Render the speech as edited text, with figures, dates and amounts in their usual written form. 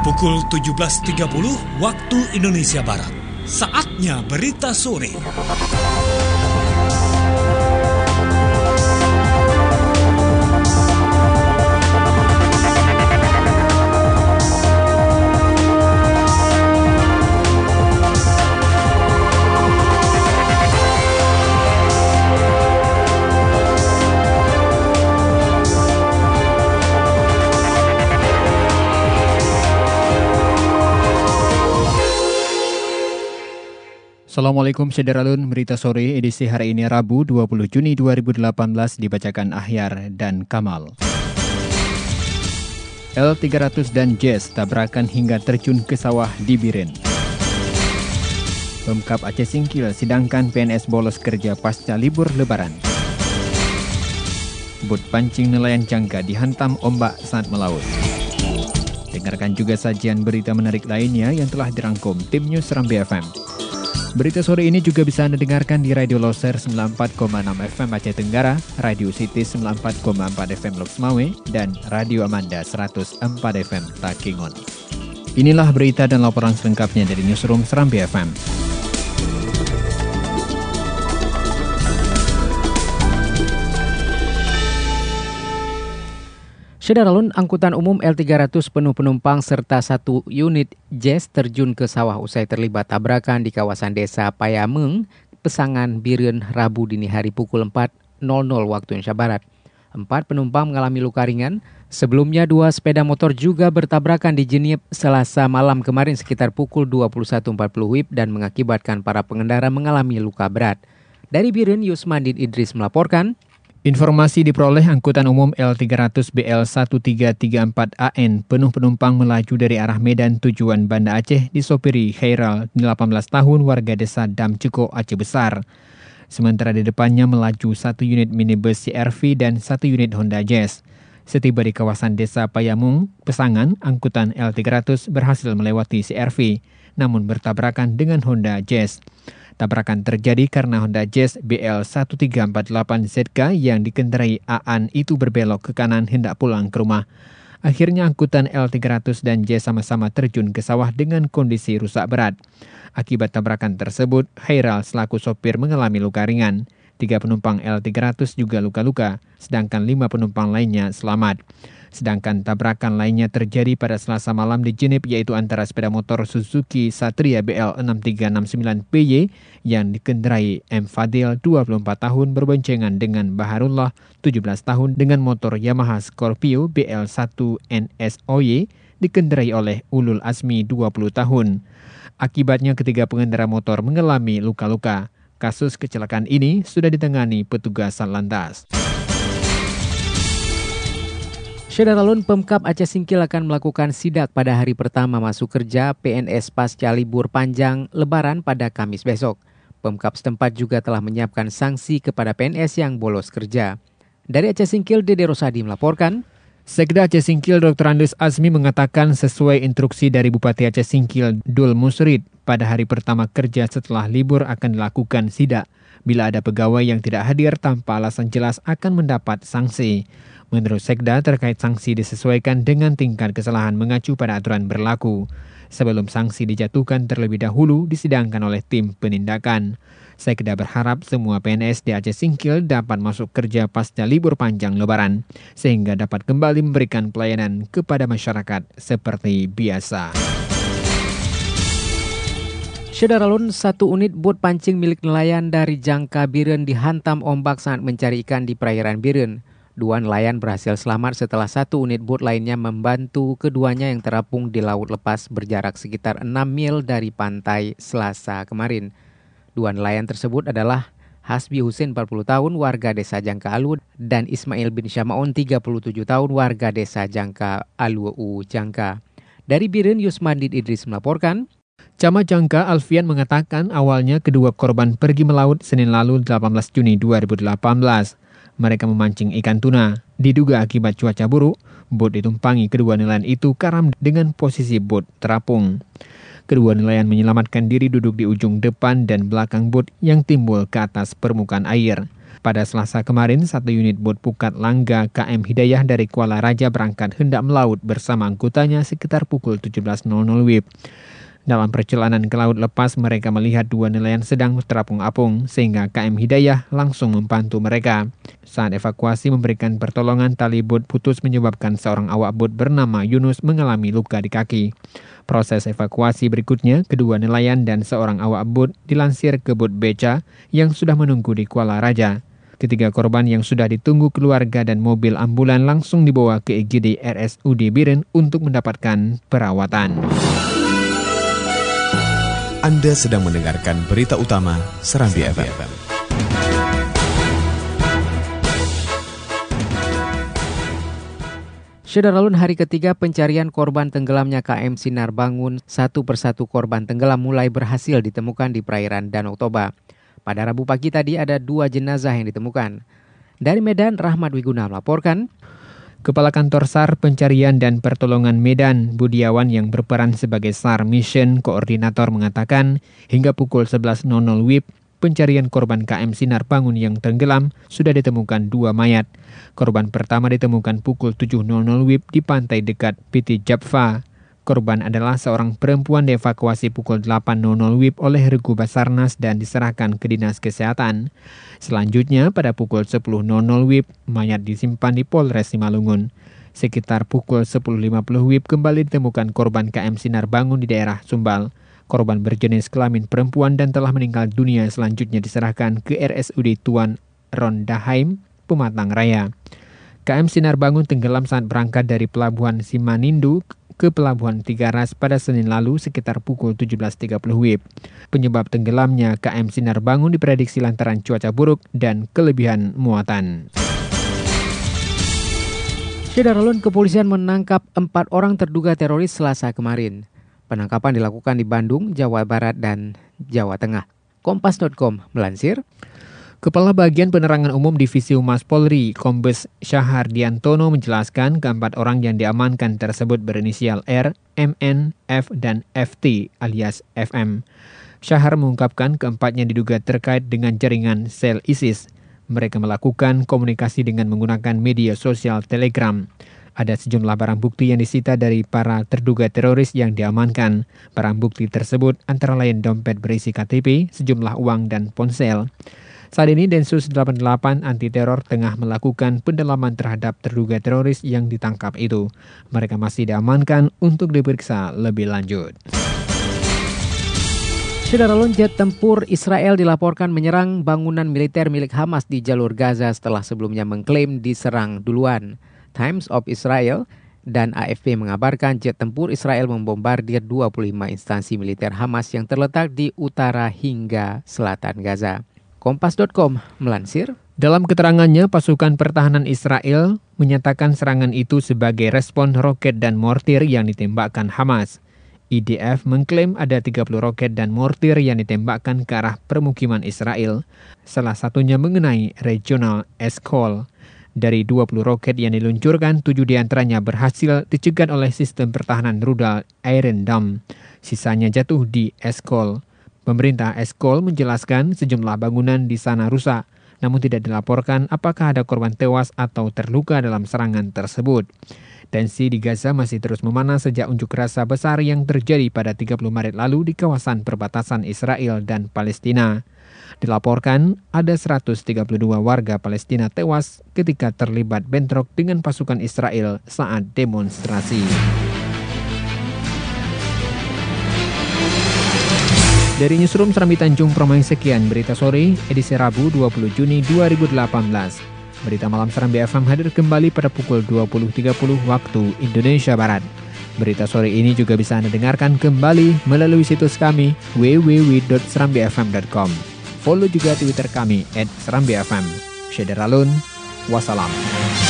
Pukul 17.30 waktu Indonesia Barat. Saatnya berita sore. Assalamualaikum Sederalun, berita sore edisi hari ini Rabu 20 Juni 2018 dibacakan Ahyar dan Kamal. L300 dan Jazz tabrakan hingga terjun ke sawah di Biren. Pemkab Aceh Singkil sidangkan PNS bolos kerja pasca libur lebaran. Bot pancing nelayan Jangka dihantam ombak saat melaut. Dengarkan juga sajian berita menarik lainnya yang telah dirangkum tim News Serambi FM. Berita sore ini juga bisa Anda dengarkan di Radio Loser 94,6 FM Aceh Tenggara, Radio City 94,4 FM Lok Semawe, dan Radio Amanda 104 FM Takengon. Inilah berita dan laporan selengkapnya dari Newsroom Serambi FM. Sederalun, angkutan umum L300 penuh penumpang serta satu unit Jazz terjun ke sawah usai terlibat tabrakan di kawasan desa Payameng, Pesangan Biren, Rabu dini hari pukul 4.00 waktu Indonesia Barat. 4 penumpang mengalami luka ringan. Sebelumnya 2 sepeda motor juga bertabrakan di Jenip Selasa malam kemarin sekitar pukul 21.40 WIB dan mengakibatkan para pengendara mengalami luka berat. Dari Biren, Yusmandin Idris melaporkan. Informasi diperoleh angkutan umum L300 BL1334AN penuh penumpang melaju dari arah Medan tujuan Banda Aceh disopiri Khairal, 18 tahun warga desa Damceko, Aceh Besar. Sementara di depannya melaju satu unit minibus CR-V dan satu unit Honda Jazz. Setiba di kawasan desa Payamung, Pesangan, angkutan L300 berhasil melewati CR-V, namun bertabrakan dengan Honda Jazz. Tabrakan terjadi karena Honda Jazz BL1348ZK yang dikendarai Aan itu berbelok ke kanan hendak pulang ke rumah. Akhirnya angkutan L300 dan Jazz sama-sama terjun ke sawah dengan kondisi rusak berat. Akibat tabrakan tersebut, Khairal selaku sopir mengalami luka ringan. 3 penumpang L300 juga luka-luka, sedangkan 5 penumpang lainnya selamat. Sedangkan tabrakan lainnya terjadi pada Selasa malam di Jenip, yaitu antara sepeda motor Suzuki Satria BL6369PY yang dikendarai M. Fadil 24 tahun berboncengan dengan Baharullah 17 tahun dengan motor Yamaha Scorpio BL1NSOY dikendarai oleh Ulul Asmi 20 tahun. Akibatnya ketiga pengendara motor mengalami luka-luka. Kasus kecelakaan ini sudah ditangani petugas Satlantas. Sederalun, Pemkab Aceh Singkil akan melakukan sidak pada hari pertama masuk kerja PNS pasca libur panjang Lebaran pada Kamis besok. Pemkab setempat juga telah menyiapkan sanksi kepada PNS yang bolos kerja. Dari Aceh Singkil, Dede Rosadi melaporkan. Sekda Aceh Singkil Dr. Andus Azmi mengatakan sesuai instruksi dari Bupati Aceh Singkil Dul Musrid, pada hari pertama kerja setelah libur akan dilakukan sidak. Bila ada pegawai yang tidak hadir tanpa alasan jelas akan mendapat sanksi. Menurut Sekda, terkait sanksi disesuaikan dengan tingkat kesalahan mengacu pada aturan berlaku. Sebelum sanksi dijatuhkan terlebih dahulu disidangkan oleh tim penindakan. Sekda berharap semua PNS di Aceh Singkil dapat masuk kerja pasca libur panjang Lebaran, sehingga dapat kembali memberikan pelayanan kepada masyarakat seperti biasa. Sederalun, satu unit bot pancing milik nelayan dari Jangka Biren dihantam ombak saat mencari ikan di perairan Biren. 2 nelayan berhasil selamat setelah satu unit bot lainnya membantu keduanya yang terapung di laut lepas berjarak sekitar 6 mil dari pantai Selasa kemarin. 2 nelayan tersebut adalah Hasbi Husin 40 tahun warga desa Jangka Alu dan Ismail bin Syamaun 37 tahun warga desa Jangka Alu Jangka. Dari Biren, Yusmandin Idris melaporkan. Camat Jangka Alfian mengatakan awalnya kedua korban pergi melaut Senin lalu 18 Juni 2018. Mereka memancing ikan tuna. Diduga akibat cuaca buruk, bot ditumpangi kedua nelayan itu karam dengan posisi bot terapung. Kedua nelayan menyelamatkan diri duduk di ujung depan dan belakang bot yang timbul ke atas permukaan air. Pada Selasa kemarin, satu unit bot Pukat Langga KM Hidayah dari Kuala Raja berangkat hendak melaut bersama anggotanya sekitar pukul 17.00 WIB. Dalam perjalanan ke laut lepas, mereka melihat dua nelayan sedang terapung-apung, sehingga KM Hidayah langsung membantu mereka. Saat evakuasi memberikan pertolongan, tali bot putus menyebabkan seorang awak bot bernama Yunus mengalami luka di kaki. Proses evakuasi berikutnya, kedua nelayan dan seorang awak bot dilansir ke bot beca yang sudah menunggu di Kuala Raja. Ketiga korban yang sudah ditunggu keluarga dan mobil ambulan langsung dibawa ke IGD RSUD Biren untuk mendapatkan perawatan. Anda sedang mendengarkan berita utama Serambi FM. Syederalun hari ketiga pencarian korban tenggelamnya KM Sinar Bangun, satu persatu korban tenggelam mulai berhasil ditemukan di perairan Danau Toba. Pada Rabu pagi tadi ada 2 jenazah yang ditemukan. Dari Medan, Rahmat Wiguna melaporkan. Kepala Kantor SAR Pencarian dan Pertolongan Medan, Budiawan yang berperan sebagai SAR Mission Koordinator mengatakan, hingga pukul 11.00 WIB, pencarian korban KM Sinar Bangun yang tenggelam sudah ditemukan 2 mayat. Korban pertama ditemukan pukul 7.00 WIB di pantai dekat PT Japfa. Korban adalah seorang perempuan dievakuasi pukul 8.00 WIB oleh Regu Basarnas dan diserahkan ke Dinas Kesehatan. Selanjutnya, pada pukul 10.00 WIB, mayat disimpan di Polres Simalungun. Sekitar pukul 10.50 WIB kembali ditemukan korban KM Sinar Bangun di daerah Sumbal. Korban berjenis kelamin perempuan dan telah meninggal dunia selanjutnya diserahkan ke RSUD Tuan Rondaheim, Pematang Raya. KM Sinar Bangun tenggelam saat berangkat dari Pelabuhan Simanindu ke Pelabuhan Tiga Ras pada Senin lalu sekitar pukul 17.30 WIB. Penyebab tenggelamnya KM Sinar Bangun diprediksi lantaran cuaca buruk dan kelebihan muatan. Syederalun, kepolisian menangkap 4 orang terduga teroris Selasa kemarin. Penangkapan dilakukan di Bandung, Jawa Barat, dan Jawa Tengah. Kompas.com melansir. Kepala Bagian Penerangan Umum Divisi Humas Polri, Kombes Syahar Diantono menjelaskan keempat orang yang diamankan tersebut berinisial R, MN, F, dan FT alias FM. Syahar mengungkapkan keempatnya diduga terkait dengan jaringan sel ISIS. Mereka melakukan komunikasi dengan menggunakan media sosial Telegram. Ada sejumlah barang bukti yang disita dari para terduga teroris yang diamankan. Barang bukti tersebut antara lain dompet berisi KTP, sejumlah uang, dan ponsel. Saat ini Densus 88 Anti Teror tengah melakukan pendalaman terhadap terduga teroris yang ditangkap itu. Mereka masih diamankan untuk diperiksa lebih lanjut. Syederalun, jet tempur Israel dilaporkan menyerang bangunan militer milik Hamas di jalur Gaza setelah sebelumnya mengklaim diserang duluan. Times of Israel dan AFP mengabarkan jet tempur Israel membombardir 25 instansi militer Hamas yang terletak di utara hingga selatan Gaza. Kompas.com melansir. Dalam keterangannya, pasukan pertahanan Israel menyatakan serangan itu sebagai respon roket dan mortir yang ditembakkan Hamas. IDF mengklaim ada 30 roket dan mortir yang ditembakkan ke arah permukiman Israel, salah satunya mengenai regional Eshkol. Dari 20 roket yang diluncurkan, 7 diantaranya berhasil dicegat oleh sistem pertahanan rudal Iron Dome. Sisanya jatuh di Eshkol. Pemerintah Eshkol menjelaskan sejumlah bangunan di sana rusak, namun tidak dilaporkan apakah ada korban tewas atau terluka dalam serangan tersebut. Tensi di Gaza masih terus memanas sejak unjuk rasa besar yang terjadi pada 30 Maret lalu di kawasan perbatasan Israel dan Palestina. Dilaporkan ada 132 warga Palestina tewas ketika terlibat bentrok dengan pasukan Israel saat demonstrasi. Dari Newsroom Serambi Tanjung Permai, sekian berita sore edisi Rabu 20 Juni 2018. Berita malam Serambi FM hadir kembali pada pukul 20.30 waktu Indonesia Barat. Berita sore ini juga bisa Anda dengarkan kembali melalui situs kami www.serambifm.com. Follow juga Twitter kami @serambifm. Syederalun, wassalam.